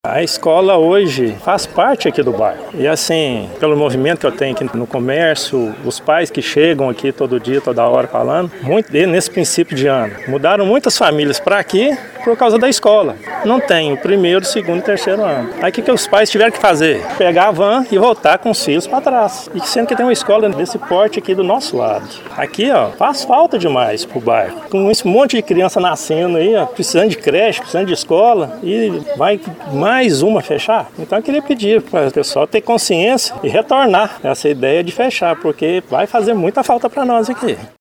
A escola hoje faz parte aqui do bairro. E assim, pelo movimento que eu tenho aqui no comércio, os pais que chegam aqui todo dia, toda hora falando, muito nesse princípio de ano. Mudaram muitas famílias para aqui por causa da escola. Não tem o primeiro, segundo e terceiro ano. Aí o que os pais tiveram que fazer? Pegar a van e voltar com os filhos para trás. E sendo que tem uma escola desse porte aqui do nosso lado. Aqui, ó, faz falta demais pro bairro. Com esse monte de criança nascendo aí, ó, precisando de creche, precisando de escola, e vai mais uma fechar. Então eu queria pedir para o pessoal ter consciência e retornar essa ideia de fechar, porque vai fazer muita falta para nós aqui.